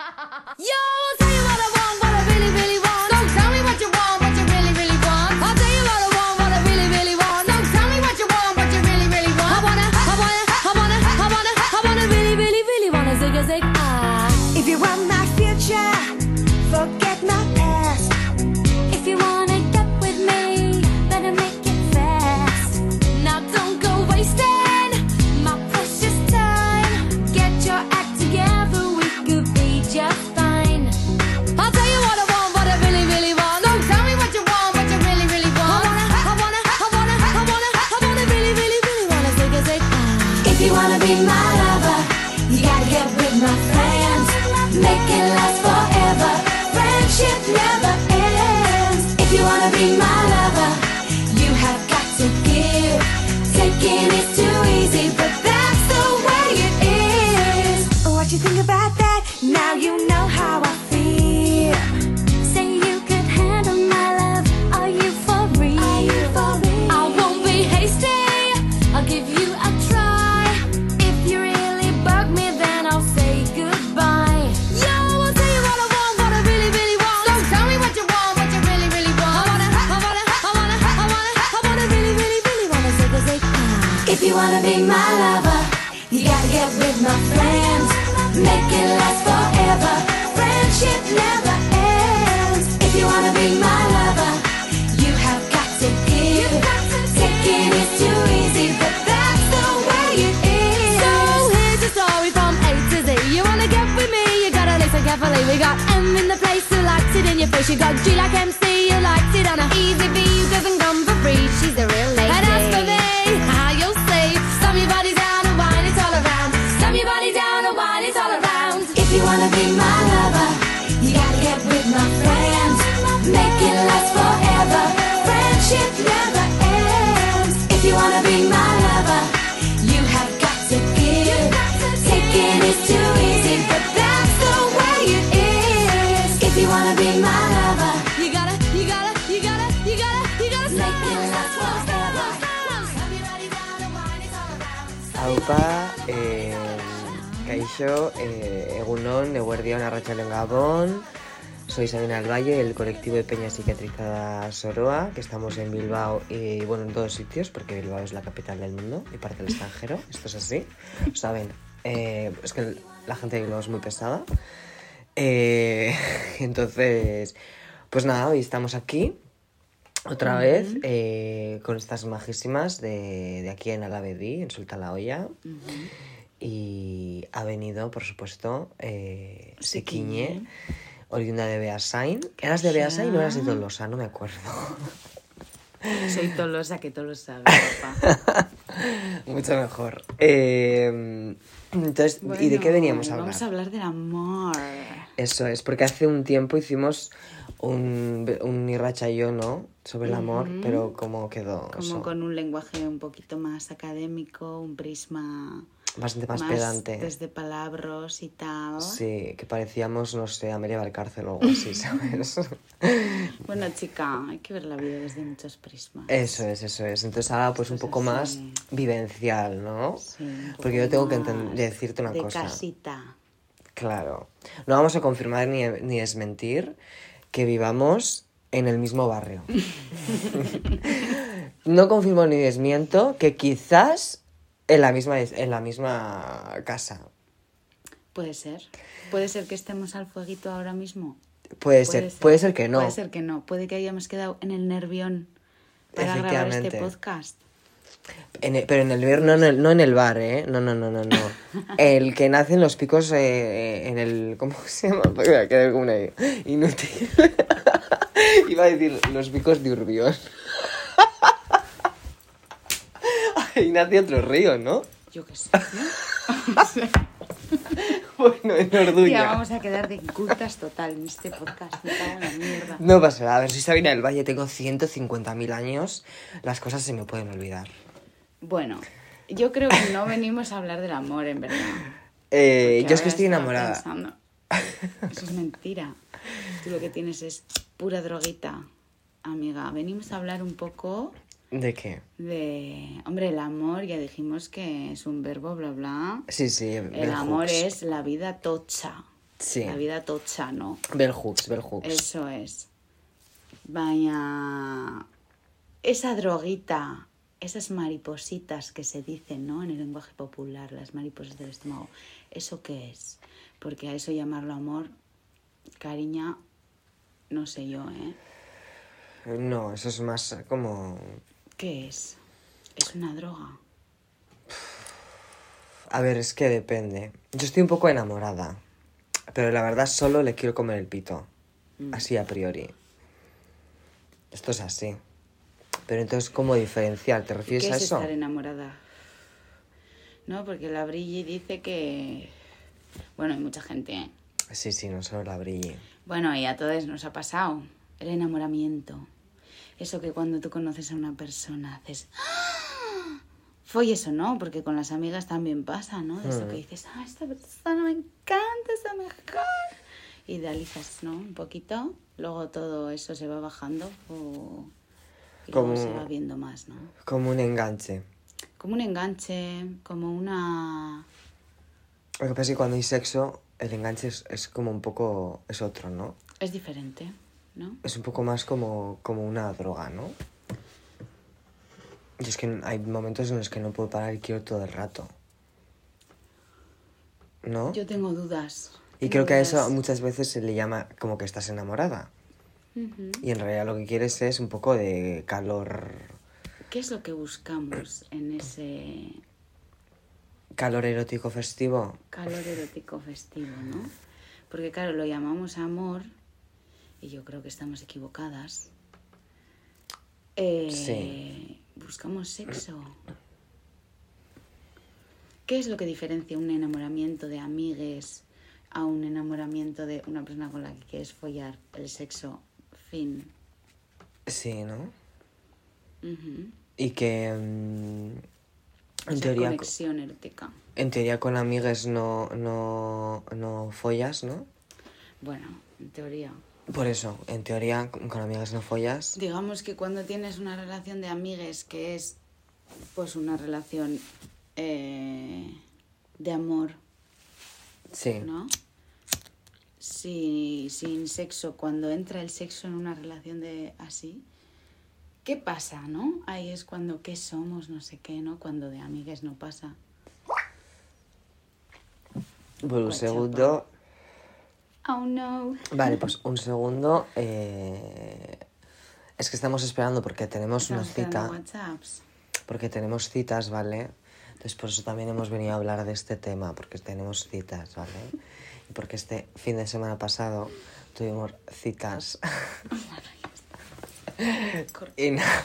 Yo, I'll tell you what I want, what I really, really want. Don't tell me what you want, what you really, really want. I'll tell you what I want, what I really, really want. Don't tell me what you want, what you really, really want. I wanna really, really, really wanna zig a zig. If you want my future, forget my past. If you wanna get with me, better make it fast. Now don't go wasting my precious time. Get your act together, we could be just fine. I'll tell you what I want, what I really, really want. Don't tell me what you want, what you really, really want. I wanna really, really, really wanna zig a zig. If you wanna be my lover, you gotta get with my friends. Make it last forever. Friendship never ends. If you wanna be my lover, you have got to give. Taking is too easy, but that's the way it is. What you think about that? Now you know how I feel. Say you could handle my love. Are you for real? Are you for real? I won't be hasty. I'll give you a try. If you really bug me, then I'll say goodbye. Yo, I'll tell you what I want, what I really, really want. Don't tell me what you want, what you really, really want. I wanna really, really, really wanna zig a zig. If you wanna be my lover, you gotta get with my friends. Make it last forever. Friendship never ends. If you wanna be my lover, you have got to give. Taking is too easy, but that's the way it is. So here's a story from A to Z. You wanna get with me, you gotta listen carefully. We got M in the place who likes it in your face. You got G like MC, who likes it on a easy V, who doesn't come for free. She's a real lady. And as for me, how you'll see, slam your body down and wine it all around. Slam your body down and wine it all around. If you wanna be my lover, you gotta get with my friends. Make it last forever. Friendship never ends. If you wanna be my lover, you have got to give. Taking is too easy, but that's the way it is. If you wanna be my lover, You gotta make it last forever. slam your body down and wine it all around. Aupa, Kaixo, Egunon, Eguerdion, Arratsaldeon Gabón. Soy Sabina del Valle, del colectivo de Peña Psiquiatrizada Soroa, que estamos en Bilbao y bueno, en todos sitios, porque Bilbao es la capital del mundo y parte del extranjero. Esto es así, lo saben. Es que la gente de Bilbao es muy pesada. Entonces, pues nada, hoy estamos aquí otra vez con estas majísimas de aquí en Alavedi, en Solta la Olla. Y ha venido, por supuesto, Sequiñe, oriunda de Beasain. ¿Eras de Beasain o eras de Tolosa? No me acuerdo. Soy Tolosa, que Tolosa, papá. Mucho mejor. Entonces, ¿y de qué veníamos a hablar? Vamos a hablar del amor. Eso es, porque hace un tiempo hicimos un Irracha y yo, ¿no? Sobre el amor, pero ¿cómo quedó? Como eso? con un lenguaje un poquito más académico, un prisma Bastante más pedante. desde palabras y tal. Sí, que parecíamos, no sé, Amelia Valcárcel o algo así, ¿sabes? Bueno, chica, hay que ver la vida desde muchos prismas. Eso es. Entonces ahora pues un Pues poco así. más vivencial, ¿no? Sí, un poco Porque yo tengo que más decirte una de cosa. casita. Claro. No vamos a confirmar ni desmentir que vivamos en el mismo barrio. No confirmo ni desmiento que quizás en la misma casa. Puede ser. Puede ser que estemos al fueguito ahora mismo. Puede ser que no. Puede ser que no. Puede que hayamos quedado en el nervión para grabar este Efectivamente. podcast. Pero en el bar, no en el bar, ¿eh? No. El que nace en los picos, en el... ¿Cómo se llama? Voy a quedar como una inútil. Iba a decir los picos de Urbión. Ahí nace otro río, ¿no? Yo qué sé. Bueno, en Orduña. Ya vamos a quedar de incultas total en este podcast. Me cago en la mierda. No pasa nada. A ver, soy Sabina del Valle, tengo 150.000 años. Las cosas se me pueden olvidar. Bueno, yo creo que no venimos a hablar del amor, en verdad. Yo es que ahora estoy estaba enamorada. pensando, eso es mentira. Tú lo que tienes es pura droguita. Amiga, venimos a hablar un poco ¿De qué? de... Hombre, el amor, ya dijimos que es un verbo, bla, bla. Sí, El amor es la vida tocha. Sí. La vida tocha, ¿no? Bell hooks. Eso es. Vaya... Esa droguita, esas maripositas que se dicen, ¿no? En el lenguaje popular, las mariposas del estómago. ¿Eso qué es? Porque a eso llamarlo amor, cariña, no sé yo, ¿eh? No, eso es más como... ¿Qué es? ¿Es una droga? A ver, es que depende. Yo estoy un poco enamorada, pero la verdad solo le quiero comer el pito. Así a priori. Esto es así. Pero entonces, ¿cómo diferenciar? ¿Te refieres ¿Qué a es eso? estar enamorada? No, porque la Brilli dice que... Bueno, hay mucha gente, ¿eh? Sí, no solo la brille. Bueno, y a todos nos ha pasado. El enamoramiento. Eso que cuando tú conoces a una persona haces... ¡Ah! Fue eso, ¿no? Porque con las amigas también pasa, ¿no? De eso que dices, esta persona me encanta, es la mejor. Idealizas, ¿no? Un poquito. Luego todo eso se va bajando y luego se va viendo más, ¿no? Como un enganche. Como un enganche, como una... Lo que pasa es que cuando hay sexo, el enganche es como un poco... Es otro, ¿no? Es diferente, ¿no? Es un poco más como una droga, ¿no? Y es que hay momentos en los que no puedo parar y quiero todo el rato. ¿No? Yo tengo dudas. Y creo que a eso muchas veces se le llama como que estás enamorada. Y en realidad lo que quieres es un poco de calor... ¿Qué es lo que buscamos en ese Calor erótico festivo. calor erótico festivo, ¿no? Porque claro, lo llamamos amor y yo creo que estamos equivocadas. Sí. Buscamos sexo. ¿Qué es lo que diferencia un enamoramiento de amigues a un enamoramiento de una persona con la que quieres follar? El sexo, fin. Sí, ¿no? Ujú. Y que Esa conexión erótica. en teoría con amigues no follas, ¿no? Bueno, en teoría. Por eso, en teoría con amigas no follas. Digamos que cuando tienes una relación de amigues que es pues una relación de amor, Sí. ¿no? Sin sexo, cuando entra el sexo en una relación de así, ¿qué pasa, no? Ahí es cuando ¿qué somos? No sé qué, ¿no? Cuando de amigues no pasa. Bueno, un Guachapa. segundo. Oh, no. Vale, pues un segundo. Es que estamos esperando porque tenemos una Estamos esperando cita. WhatsApps. Porque tenemos citas, ¿vale? Entonces por eso también hemos venido a hablar de este tema, porque tenemos citas, ¿vale? Y porque este fin de semana pasado tuvimos citas. Y nada.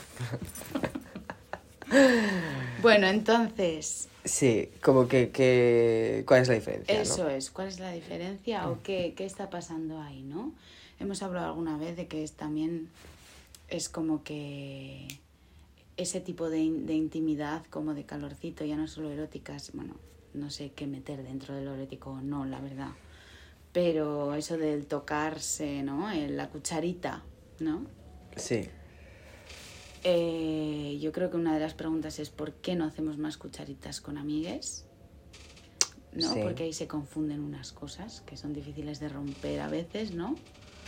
Bueno, entonces, Sí, como que ¿cuál es la diferencia, eso no? es. ¿Cuál es la diferencia o qué está pasando ahí, no? Hemos hablado alguna vez de que también es como que ese tipo de intimidad, como de calorcito, ya no solo eróticas, bueno, no sé qué meter dentro de lo erótico o no, la verdad. Pero eso del tocarse, ¿no? La cucharita, ¿no? Sí. Yo creo que una de las preguntas es ¿por qué no hacemos más cucharitas con amigues? ¿No? Sí. Porque ahí se confunden unas cosas que son difíciles de romper a veces, ¿no?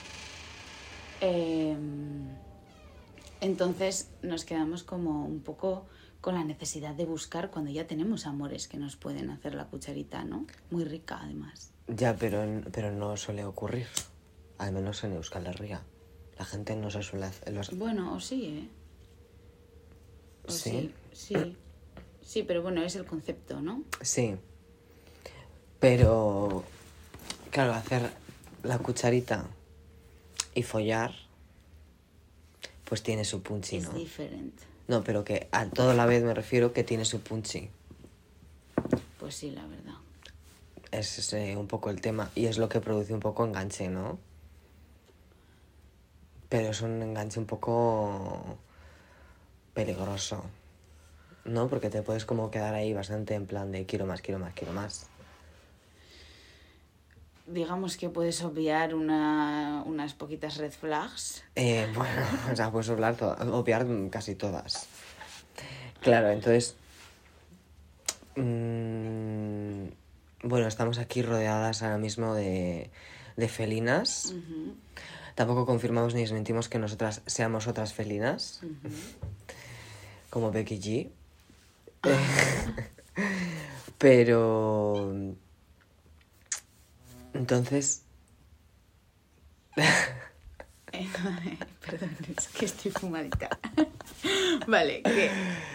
Entonces nos quedamos como un poco con la necesidad de buscar cuando ya tenemos amores que nos pueden hacer la cucharita, ¿no? Muy rica, además. Ya, pero no suele ocurrir. Al menos en Euskal Herria. La gente no se suele hacer... Bueno, o sí, ¿eh? O ¿Sí? Sí, pero bueno, es el concepto, ¿no? Sí. Pero... Claro, hacer la cucharita y follar... Pues tiene su punchi, Es ¿no? diferente. No, pero que a toda la vez me refiero que tiene su punchi. Pues sí, la verdad. Es un poco el tema. Y es lo que produce un poco enganche, ¿no? Pero es un enganche un poco peligroso, ¿no? Porque te puedes como quedar ahí bastante en plan de quiero más, quiero más, quiero más. Digamos que puedes obviar unas poquitas red flags. Bueno, o sea, puedes obviar casi todas. Claro, entonces... bueno, estamos aquí rodeadas ahora mismo de felinas. Tampoco confirmamos ni desmentimos que nosotras seamos otras felinas, como Becky G. Pero... Entonces... Perdón, es que estoy fumadita. Vale, ¿qué?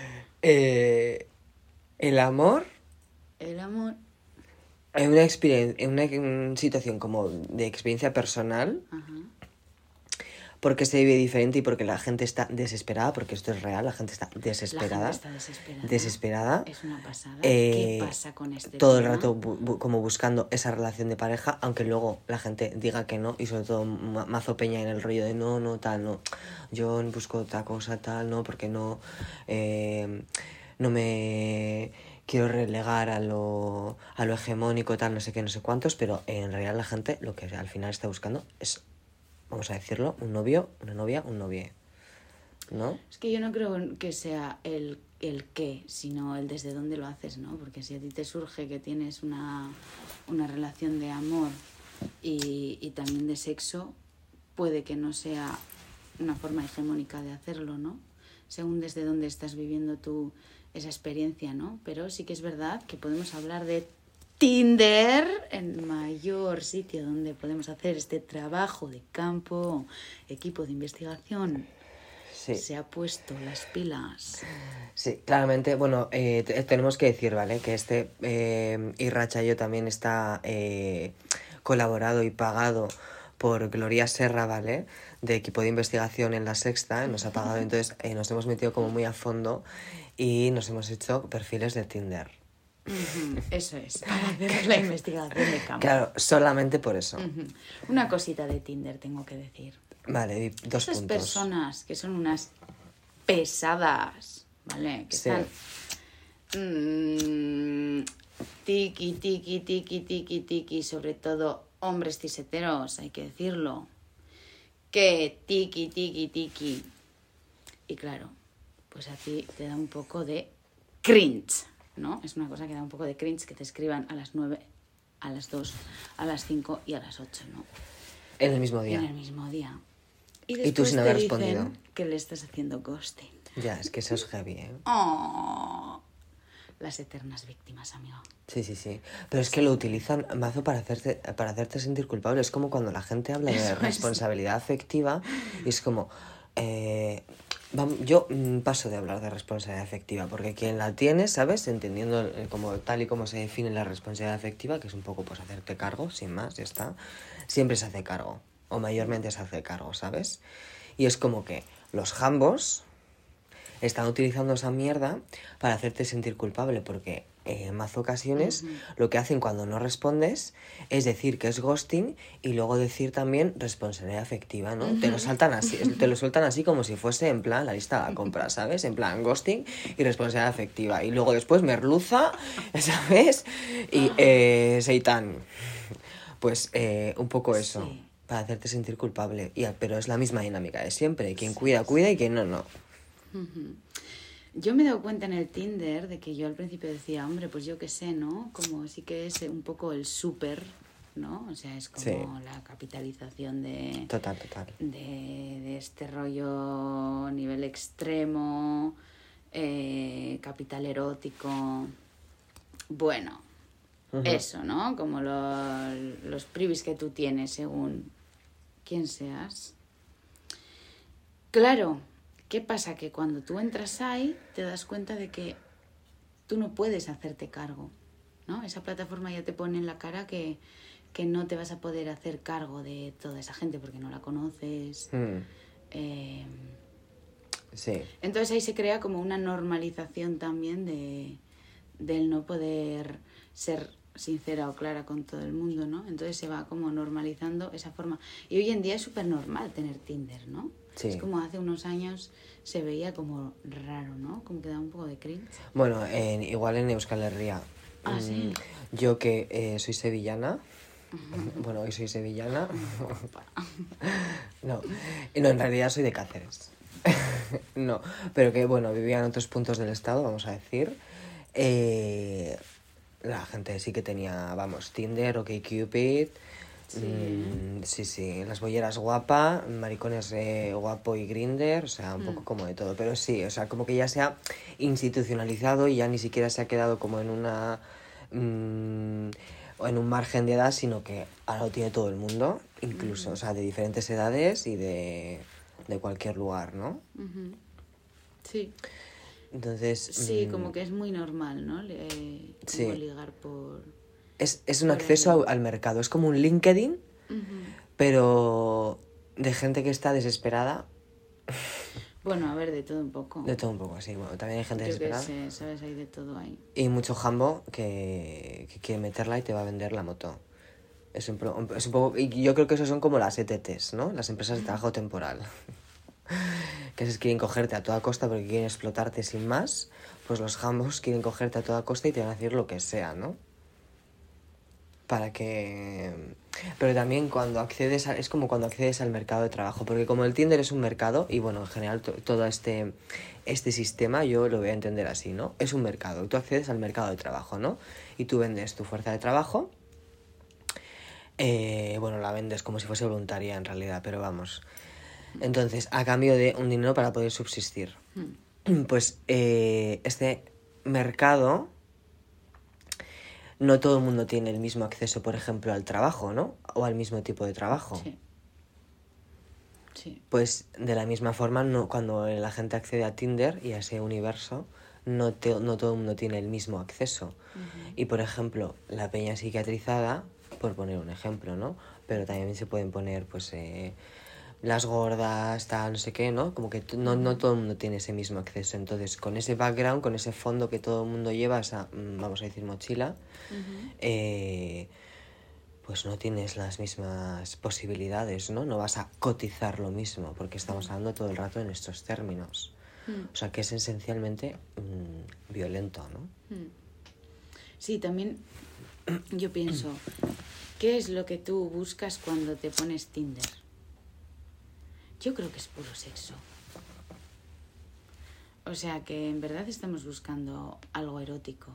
El amor... El amor... En una situación como de experiencia personal, porque se vive diferente y porque la gente está desesperada, porque esto es real, la gente está desesperada. La gente está desesperada. Desesperada. Es una pasada. ¿Qué pasa con este todo el tema? rato como buscando esa relación de pareja, aunque luego la gente diga que no, y sobre todo mazo peña en el rollo de no, tal, no. Yo busco otra cosa, tal, no, porque no me quiero relegar a lo hegemónico, tal, no sé qué, no sé cuántos, pero en realidad la gente lo que al final está buscando es, vamos a decirlo, un novio, una novia, un novie, ¿no? Es que yo no creo que sea el qué, sino el desde dónde lo haces, ¿no? Porque si a ti te surge que tienes una relación de amor y también de sexo, puede que no sea una forma hegemónica de hacerlo, ¿no? Según desde dónde estás viviendo tú esa experiencia, ¿no? Pero sí que es verdad que podemos hablar de Tinder, el mayor sitio donde podemos hacer este trabajo de campo, equipo de investigación. Sí. Se ha puesto las pilas. Sí, claramente, bueno, tenemos que decir, ¿vale? Que Irratsaio también está colaborado y pagado por Gloria Serra, ¿vale? De equipo de investigación en La Sexta, nos ha pagado, entonces nos hemos metido como muy a fondo y nos hemos hecho perfiles de Tinder. Eso es, para hacer la investigación de campo. Claro, solamente por eso. Una cosita de Tinder tengo que decir. Vale, dos Esas puntos. personas que son unas pesadas, ¿vale? Que Sí. están tiki, sobre todo hombres ciseteros, hay que decirlo. Que tiki. Y claro, pues a ti te da un poco de cringe, ¿no? Es una cosa que da un poco de cringe que te escriban a las 9, a las 2, a las 5 y a las 8, ¿no? En el mismo día. En el mismo día. Y tú después sin te haber dicen respondido. que le estás haciendo ghosting. Ya, es que eso es heavy, ¿eh? Oh, las eternas víctimas, amigo. Sí. Pero es que lo utilizan mazo para hacerte sentir culpable. Es como cuando la gente habla de Eso es. responsabilidad afectiva y es como... yo paso de hablar de responsabilidad afectiva porque quien la tiene, ¿sabes? Entendiendo como tal y como se define la responsabilidad afectiva, que es un poco pues hacerte cargo, sin más, ya está. Siempre se hace cargo, o mayormente se hace cargo, ¿sabes? Y es como que los jambos están utilizando esa mierda para hacerte sentir culpable, porque en más ocasiones lo que hacen cuando no respondes es decir que es ghosting y luego decir también responsabilidad afectiva, ¿no? Te lo sueltan así como si fuese en plan la lista de la compra, ¿sabes? En plan ghosting y responsabilidad afectiva. Y luego después merluza, ¿sabes? Y seitan. Pues un poco eso, Sí. para hacerte sentir culpable. Pero es la misma dinámica de siempre. Quien cuida, cuida y quien no. Yo me he dado cuenta en el Tinder de que yo al principio decía, hombre, pues yo qué sé, ¿no? Como sí que es un poco el súper, ¿no? O sea, es como Sí. la capitalización de... Total. de este rollo nivel extremo, capital erótico. Bueno, eso, ¿no? Como los privis que tú tienes según quién seas. Claro, ¿qué pasa? Que cuando tú entras ahí te das cuenta de que tú no puedes hacerte cargo, ¿no? Esa plataforma ya te pone en la cara que no te vas a poder hacer cargo de toda esa gente porque no la conoces. Sí. Entonces ahí se crea como una normalización también del no poder ser sincera o clara con todo el mundo, ¿no? Entonces se va como normalizando esa forma. Y hoy en día es súper normal tener Tinder, ¿no? Sí. Es como hace unos años se veía como raro, ¿no? Como que daba un poco de cringe. Bueno, igual en Euskal Herria. Ah, sí. Yo que soy sevillana. Bueno, hoy soy sevillana. No, en realidad soy de Cáceres. No, pero que bueno, vivía en otros puntos del estado, vamos a decir. la gente sí que tenía, vamos, Tinder, OkCupid. Sí, las bolleras guapa, maricones guapo y Grindr, o sea, un poco como de todo, pero sí, o sea, como que ya se ha institucionalizado y ya ni siquiera se ha quedado como en una o en un margen de edad, sino que ahora lo tiene todo el mundo, incluso, o sea, de diferentes edades y de cualquier lugar, ¿no? Sí. Entonces... Sí, como que es muy normal, ¿no? Sí. Como ligar por... Es un acceso al mercado, es como un LinkedIn, pero de gente que está desesperada. Bueno, a ver, de todo un poco. De todo un poco, sí. Bueno, también hay gente Yo que desesperada. sé, ¿sabes? Hay de todo ahí. Y mucho jambo que quiere meterla y te va a vender la moto. Es un poco... Y yo creo que esos son como las ETTs, ¿no? Las empresas de trabajo temporal. Que esos quieren cogerte a toda costa porque quieren explotarte sin más. Pues los jambos quieren cogerte a toda costa y te van a decir lo que sea, ¿no? Para que... Pero también cuando accedes es como cuando accedes al mercado de trabajo, porque como el Tinder es un mercado, y bueno, en general todo este sistema yo lo voy a entender así, ¿no? Es un mercado, tú accedes al mercado de trabajo, ¿no? Y tú vendes tu fuerza de trabajo, bueno, la vendes como si fuese voluntaria en realidad, pero vamos. Entonces, a cambio de un dinero para poder subsistir. Pues este mercado... No todo el mundo tiene el mismo acceso, por ejemplo, al trabajo, ¿no? O al mismo tipo de trabajo. Sí. Pues de la misma forma, no, cuando la gente accede a Tinder y a ese universo, no todo el mundo tiene el mismo acceso. Y, por ejemplo, la peña psiquiatrizada, por poner un ejemplo, ¿no? Pero también se pueden poner, pues... las gordas, tal, no sé qué, ¿no? Como que no todo el mundo tiene ese mismo acceso. Entonces, con ese background, con ese fondo que todo el mundo lleva, esa, vamos a decir, mochila, pues no tienes las mismas posibilidades, ¿no? No vas a cotizar lo mismo, porque estamos hablando todo el rato en estos términos. O sea, que es esencialmente violento, ¿no? Sí, también yo pienso, ¿qué es lo que tú buscas cuando te pones Tinder? Yo creo que es puro sexo. O sea, que en verdad estamos buscando algo erótico,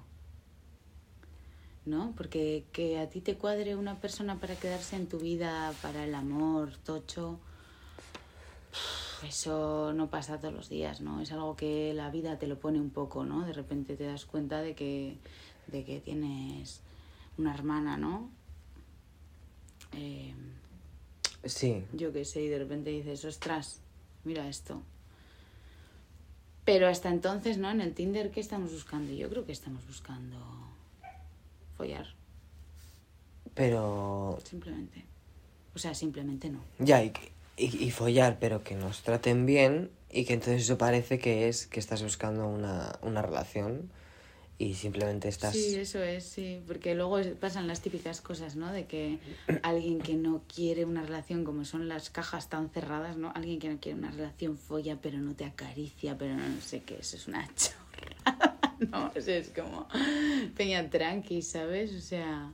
¿no? Porque que a ti te cuadre una persona para quedarse en tu vida, para el amor, tocho, eso no pasa todos los días, ¿no? Es algo que la vida te lo pone un poco, ¿no? De repente te das cuenta de que tienes una hermana, ¿no? Sí. Yo qué sé, y de repente dices, ostras, mira esto. Pero hasta entonces, ¿no? En el Tinder, ¿qué estamos buscando? Yo creo que estamos buscando follar. Pero... Simplemente. O sea, simplemente no. Ya, y follar, pero que nos traten bien y que entonces eso parece que estás buscando una relación y simplemente estás... Sí, eso es, sí. Porque luego pasan las típicas cosas, ¿no? De que alguien que no quiere una relación, como son las cajas tan cerradas, ¿no? Alguien que no quiere una relación folla, pero no te acaricia, pero no sé qué, eso es una chorrada, ¿no? O sea, es como peña tranqui, ¿sabes? O sea...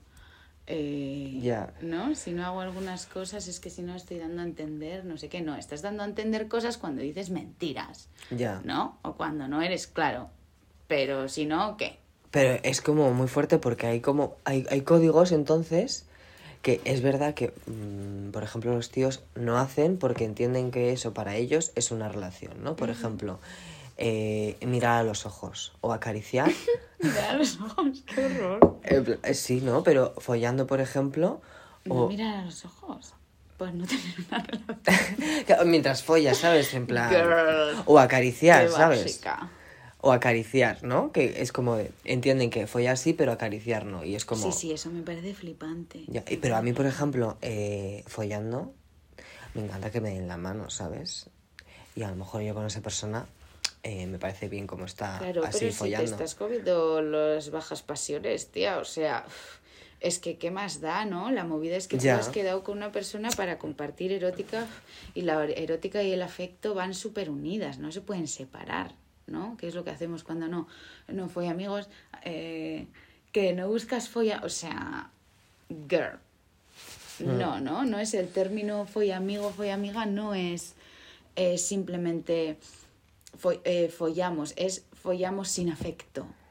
¿no? Si no hago algunas cosas es que si no estoy dando a entender, no sé qué, no, estás dando a entender cosas cuando dices mentiras, ¿no? O cuando no eres claro. Pero si no, ¿qué? Pero es como muy fuerte porque hay códigos entonces que es verdad que, por ejemplo, los tíos no hacen porque entienden que eso para ellos es una relación, ¿no? Por ejemplo, mirar a los ojos o acariciar. Mirar a los ojos, qué horror. Sí, ¿no? Pero follando, por ejemplo... No mirar a los ojos. Pues no tener una relación. Mientras follas, ¿sabes? En plan... Girl, o acariciar, qué ¿sabes? básica. O acariciar, ¿no? Que es como... entienden que follar sí, pero acariciar no. Y es como... Sí, eso me parece flipante. Ya, pero a mí, por ejemplo, follando, me encanta que me den la mano, ¿sabes? Y a lo mejor yo con esa persona me parece bien como está claro, así pero follando. Si te estás comiendo las bajas pasiones, tía, o sea... Es que qué más da, ¿no? La movida es que tú has quedado con una persona para compartir erótica y la erótica y el afecto van súper unidas, no se pueden separar, ¿no? Que es lo que hacemos cuando no folla amigos, que no buscas folla, o sea, girl. No es el término folla amigo, folla amiga, no es simplemente follamos, es follamos sin afecto.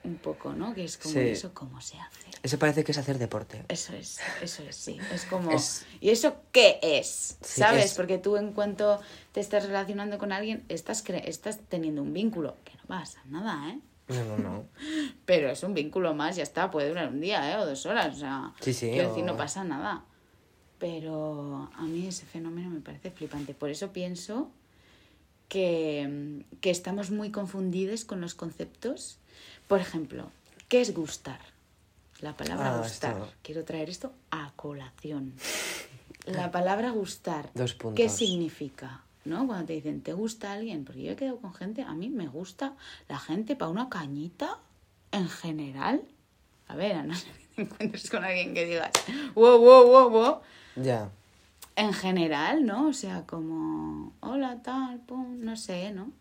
un poco, ¿no? Que es como Sí. eso, ¿cómo se hace? Eso parece que es hacer deporte. Eso es, sí. Es como... Es- ¿Y eso qué es? Sí, ¿Sabes? es- Porque tú en cuanto te estás relacionando con alguien, estás teniendo un vínculo, que no pasa nada, ¿eh? No. Pero es un vínculo más, ya está, puede durar un día, ¿eh? O 2 horas, o sea... Sí, sí, Quiero decir, o- no pasa nada. Pero a mí ese fenómeno me parece flipante. Por eso pienso que estamos muy confundidos con los conceptos. Por ejemplo, ¿qué es gustar? La palabra Ah, gustar. esto. Quiero traer esto a colación. La palabra gustar. 2 puntos. ¿Qué significa? ¿No? Cuando te dicen, ¿te gusta alguien? Porque yo he quedado con gente, a mí me gusta la gente para una cañita en general. A ver, a no ser que te encuentres con alguien que digas, wow. Ya. En general, ¿no? O sea, como, hola, tal, pum, no sé, ¿no?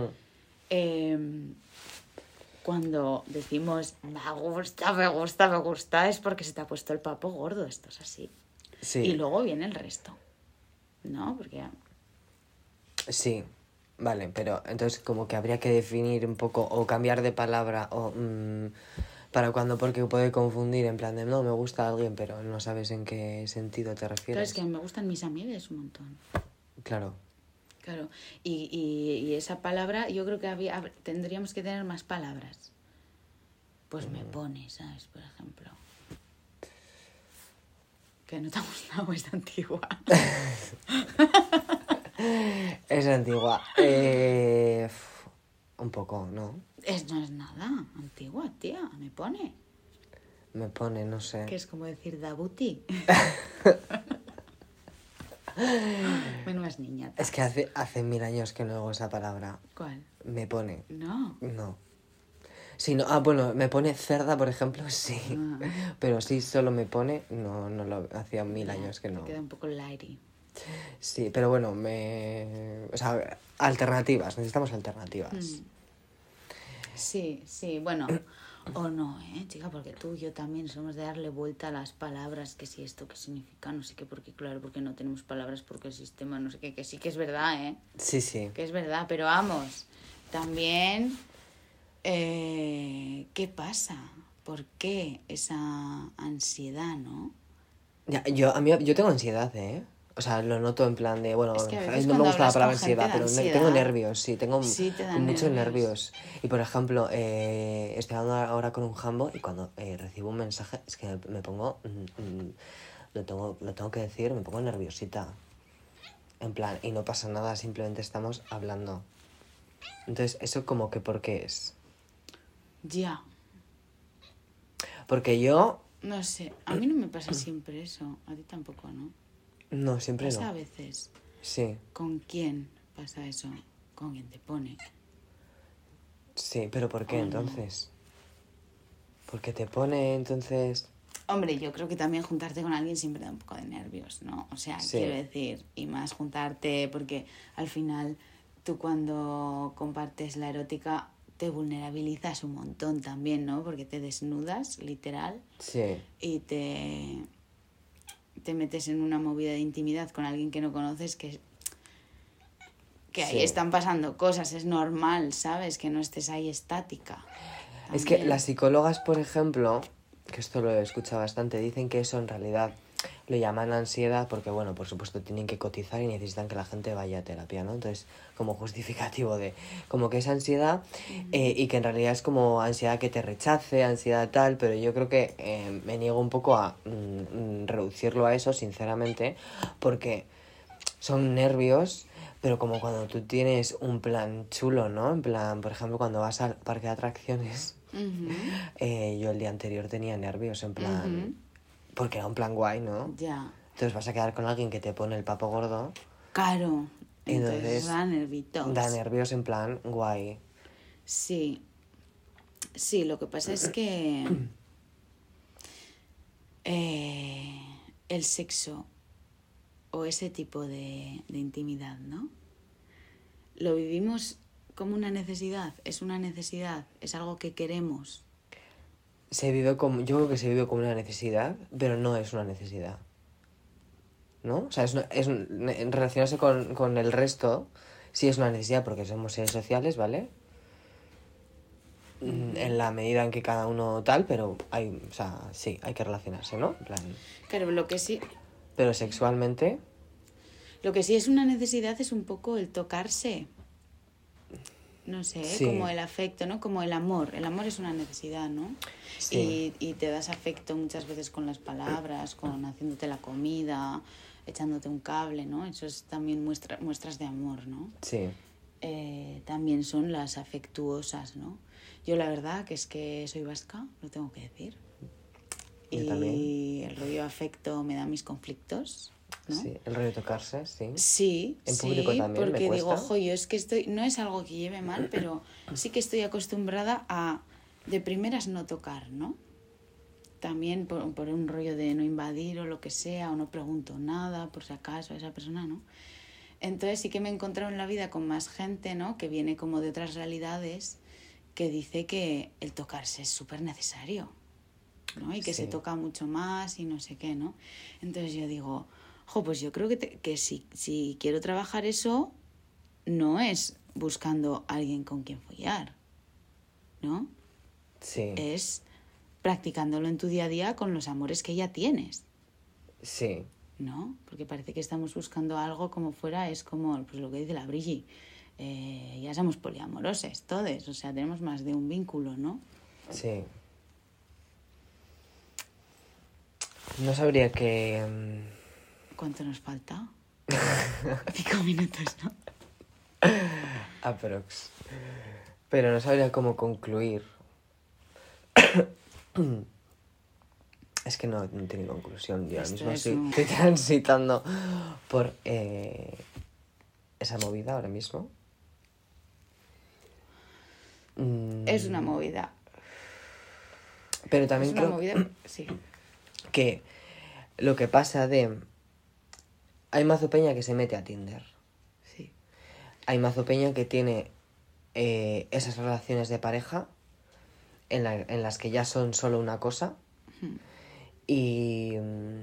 Cuando decimos, me gusta, es porque se te ha puesto el papo gordo, esto es así. Sí. Y luego viene el resto, ¿no? Porque Sí, vale, pero entonces como que habría que definir un poco o cambiar de palabra o para cuando, porque puede confundir en plan de no, me gusta alguien, pero no sabes en qué sentido te claro, refieres. es que a mí me gustan mis amigas un montón. Claro. Claro, y esa palabra, yo creo que tendríamos que tener más palabras. Pues me pone, ¿sabes? Por ejemplo. Que no te ha gustado, es antigua. Es antigua. Un poco, ¿no? No es nada, antigua, tía, me pone. Me pone, no sé. Que es como decir dabuti. Menudas niñatas. Es que hace 1000 años que no oigo esa palabra. ¿Cuál? Me pone. No. No. Sí, no. Ah, bueno, me pone cerda, por ejemplo, sí. Ah. Pero sí, solo me pone, no lo hacía 1000 años que no. Te queda un poco lighty. Sí, pero bueno, o sea, alternativas, necesitamos alternativas. Sí, bueno, o no, chica, porque tú y yo también somos de darle vuelta a las palabras, que si esto, qué significa, no sé qué, porque claro, porque no tenemos palabras, porque el sistema, no sé qué, que sí que es verdad, Sí, sí. que es verdad, pero vamos, también, ¿qué pasa? ¿Por qué esa ansiedad, no? Ya, yo tengo ansiedad, ¿eh? O sea, lo noto en plan de, bueno, Es que a veces no me cuando gusta la hablas palabra con gente ansiedad, de pero ansiedad, tengo nervios, sí, tengo sí, te dan muchos nervios. nervios. Y por ejemplo, estoy hablando ahora con un jambo y cuando recibo un mensaje es que me pongo, lo tengo que decir, me pongo nerviosita. En plan, y no pasa nada, simplemente estamos hablando. Entonces, ¿eso como que por qué es? Ya, Porque yo, no sé, a mí no me pasa siempre eso, a ti tampoco, ¿no? no, siempre Pasa a no. veces. Sí, ¿Con quién pasa eso? Con quien te pone. sí, pero ¿por qué Oh, no. entonces? Porque te pone entonces... Hombre, yo creo que también juntarte con alguien siempre da un poco de nervios, ¿no? O sea, Sí. quiero decir, y más juntarte, porque al final tú cuando compartes la erótica te vulnerabilizas un montón también, ¿no? Porque te desnudas, literal, Sí, y te metes en una movida de intimidad con alguien que no conoces, que ahí Sí. están pasando cosas, es normal, ¿sabes? Que no estés ahí estática. es que También. las psicólogas, por ejemplo, que esto lo he escuchado bastante, dicen que eso en realidad lo llaman ansiedad porque, bueno, por supuesto tienen que cotizar y necesitan que la gente vaya a terapia, ¿no? Entonces, como justificativo de, como que es ansiedad y que en realidad es como ansiedad que te rechace, ansiedad tal, pero yo creo que me niego un poco a reducirlo a eso, sinceramente, porque son nervios, pero como cuando tú tienes un plan chulo, ¿no? En plan, por ejemplo, cuando vas al parque de atracciones, Ujú, yo el día anterior tenía nervios, en plan, ujú. porque era un plan guay, ¿no? Ya. Entonces vas a quedar con alguien que te pone el papo gordo, Claro. Entonces Entonces, da nervitos. da nervios en plan guay. Sí. Sí, lo que pasa es que el sexo o ese tipo de intimidad, ¿no? Lo vivimos como una necesidad, es una necesidad, es algo que queremos. Yo creo que se vive como una necesidad, pero no es una necesidad. ¿No? O sea, en relacionarse con el resto, sí es una necesidad porque somos seres sociales, ¿vale? en la medida en que cada uno tal, pero hay, o sea, sí, hay que relacionarse, ¿no? En plan, Claro, pero sexualmente, lo que sí es una necesidad es un poco el tocarse. No sé, Sí. como el afecto, ¿no? Como el amor. El amor es una necesidad, ¿no? Sí. Y te das afecto muchas veces con las palabras, con haciéndote la comida, echándote un cable, ¿no? Eso es también muestras de amor, ¿no? sí, También son las afectuosas, ¿no? Yo la verdad que es que soy vasca, lo tengo que decir. Yo Y también. el rollo afecto me da mis conflictos, ¿no? sí, el rollo de tocarse, sí. Sí, En sí, público también me porque digo, cuesta. ojo, yo es que no es algo que lleve mal, pero sí que estoy acostumbrada a de primeras no tocar, ¿no? También por un rollo de no invadir o lo que sea, o no pregunto nada por si acaso a esa persona, ¿no? Entonces sí que me he encontrado en la vida con más gente, ¿no? Que viene como de otras realidades, que dice que el tocarse es súper necesario, ¿no? Y que se Sí. toca mucho más y no sé qué, ¿no? Entonces yo digo, pues yo creo que si quiero trabajar eso, no es buscando a alguien con quien follar, ¿no? Sí, Es practicándolo en tu día a día con los amores que ya tienes, sí, ¿no? Porque parece que estamos buscando algo como fuera, es como pues lo que dice la Brigitte, ya somos poliamoroses todos, o sea, tenemos más de un vínculo, ¿no? sí. No sabría que... ¿Cuánto nos falta? 5 minutos, ¿no? aprox. Pero no sabría cómo concluir. Es que no tiene conclusión. Yo ahora Esto mismo es estoy transitando por esa movida ahora mismo. Es una movida. Pero Es también una creo movida, sí. que lo que pasa de... Hay mazo peña que se mete a Tinder. Sí. Hay mazo peña que tiene esas relaciones de pareja en las que ya son solo una cosa y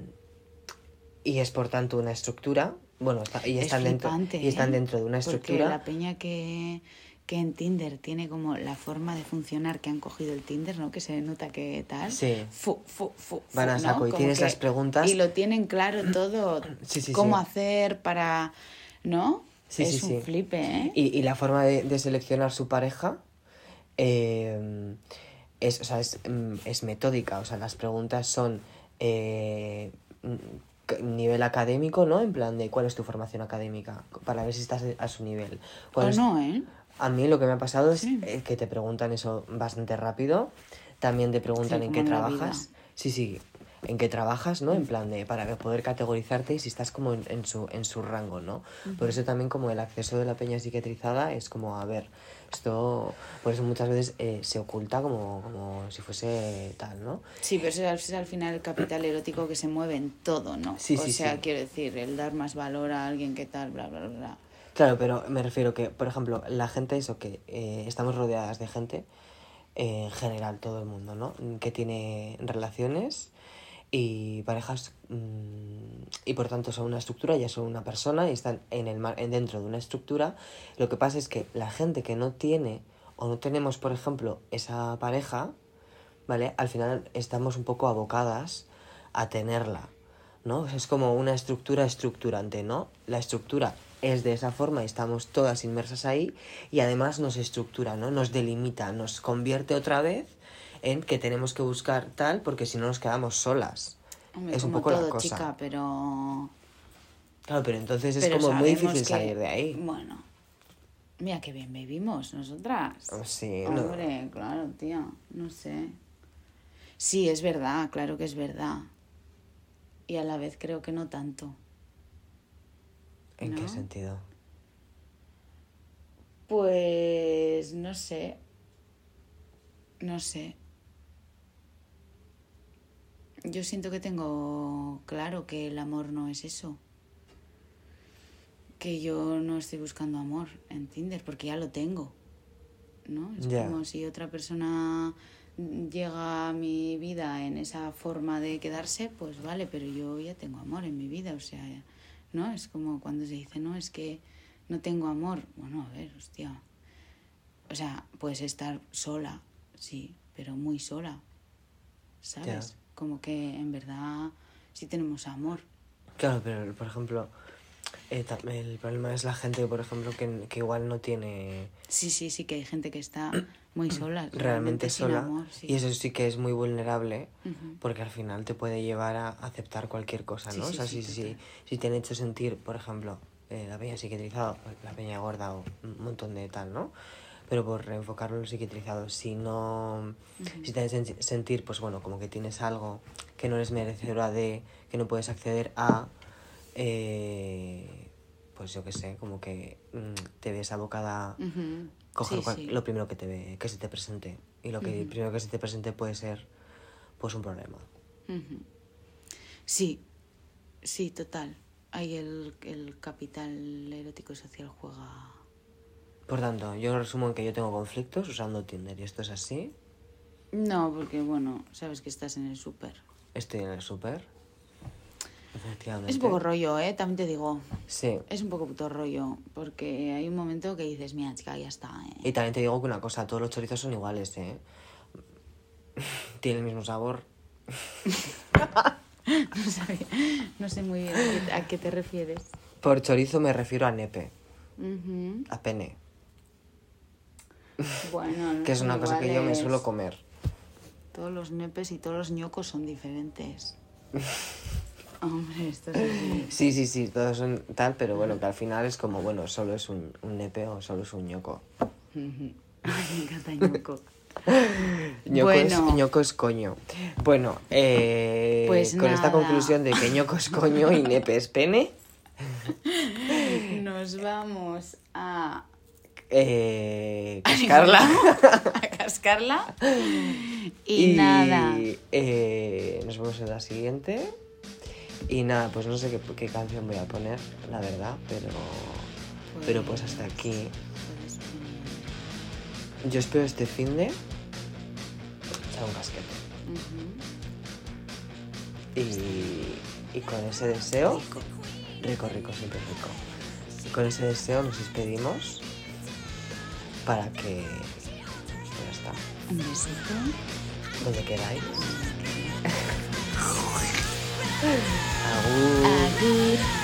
es por tanto una estructura, bueno, Es flipante, y están ¿eh? dentro de una Porque estructura. la peña que en Tinder tiene como la forma de funcionar que han cogido el Tinder, ¿no? Que se nota que tal. Sí. Van a ¿no? saco y Como tienes que- las preguntas. Y lo tienen claro todo. Sí, Cómo sí. hacer para... ¿No? Sí, es sí, un sí. flipe, ¿eh? Y la forma de seleccionar su pareja o sea, es metódica. O sea, las preguntas son nivel académico, ¿no? En plan de cuál es tu formación académica, para ver si estás a su nivel. O no, ¿eh? A mí lo que me ha pasado es Sí. que te preguntan eso bastante rápido. También te preguntan Sí, en como qué en la trabajas. vida. Sí, en qué trabajas, ¿no? En plan de para poder categorizarte y si estás como en su rango, ¿no? Por eso también como el acceso de la peña psiquiatrizada es como, a ver, esto... Por eso muchas veces se oculta como si fuese tal, ¿no? Sí, pero eso es al final el capital erótico que se mueve en todo, ¿no? Sí, o sí, sea, sí. quiero decir, el dar más valor a alguien que tal, bla, bla, bla, bla. Claro, pero me refiero que, por ejemplo, la gente, eso que estamos rodeadas de gente, en general, todo el mundo, ¿no? Que tiene relaciones y parejas y por tanto son una estructura, ya son una persona y están dentro de una estructura. Lo que pasa es que la gente que no tiene o no tenemos, por ejemplo, esa pareja, ¿vale? Al final estamos un poco abocadas a tenerla, ¿no? Es como una estructura estructurante, ¿no? La estructura es de esa forma y estamos todas inmersas ahí y además nos estructura, ¿no? Nos delimita, nos convierte otra vez en que tenemos que buscar tal porque si no nos quedamos solas. Hombre, Es un como poco todo, la cosa. chica, pero... Claro, pero entonces es pero como muy sabemos difícil que- salir de ahí. Bueno, mira qué bien vivimos nosotras. Sí, no. Hombre, claro, tía, no sé. Sí, es verdad, claro que es verdad. Y a la vez creo que no tanto. ¿En qué ¿no? sentido? Pues no sé. No sé. Yo siento que tengo claro que el amor no es eso. Que yo no estoy buscando amor en Tinder porque ya lo tengo. ¿No? Es Ya. como si otra persona llega a mi vida en esa forma de quedarse, pues vale, pero yo ya tengo amor en mi vida, o sea, ¿no? Es como cuando se dice, no, es que no tengo amor. Bueno, a ver, hostia. O sea, puedes estar sola sí, pero muy sola, ¿sabes? Ya. Como que en verdad sí tenemos amor. Claro, pero por ejemplo, el problema es la gente, por ejemplo, que igual no tiene Sí, que hay gente que está muy sola, realmente sin sola amor, sí. y eso sí que es muy vulnerable Ujú. porque al final te puede llevar a aceptar cualquier cosa, Sí, ¿no? sí, O sea, sí, si total. te han hecho sentir, por ejemplo, la peña psiquiatrizado, la peña gorda o un montón de tal, ¿no? Pero por reenfocarlo en lo psiquiatrizado, si no... Si te hacen sentir, pues bueno, como que tienes algo que no eres merecedora de, que no puedes acceder a... pues yo qué sé, como que te ves abocada a Ujú. coger Sí, sí. lo primero que se te presente. Y lo que primero que se te presente puede ser pues un problema. Ujú. Sí, total. Ahí el capital erótico y social juega... Por tanto, yo resumo en que yo tengo conflictos usando Tinder y esto es así. No, porque bueno, sabes que estás en el súper. Estoy en el súper. Efectivamente. Es un poco rollo, también te digo. Sí. Es un poco puto rollo, porque hay un momento que dices, mira, chica, ya está, Y también te digo que una cosa, todos los chorizos son iguales, ¿eh? Tienen el mismo sabor. No sé muy bien a qué te refieres. Por chorizo me refiero a nepe, Ujú. a pene, Bueno, no que es son una cosa que yo me iguales. suelo comer. Todos los nepes y todos los ñocos son diferentes. Hombre, esto es así. Sí, todos son tal, pero bueno, que al final es como, bueno, solo es un nepe o solo es un ñoco. Ujú. Ay, me encanta ñoco. Ñoco es coño. Bueno, Pues con esta nada. conclusión de que ñoco es coño y nepe es pene, Nos vamos a cascarla. a cascarla. Y nada. Nos vemos en la siguiente. Y nada, pues no sé qué canción voy a poner, la verdad, pero pues hasta aquí. Puedes poner- Yo espero este finde echar un casquete. Ujú. Y con ese deseo, rico, siempre rico. Y con ese deseo nos despedimos para que, pues ya está, Un besito. donde queráis. Agur. Agur.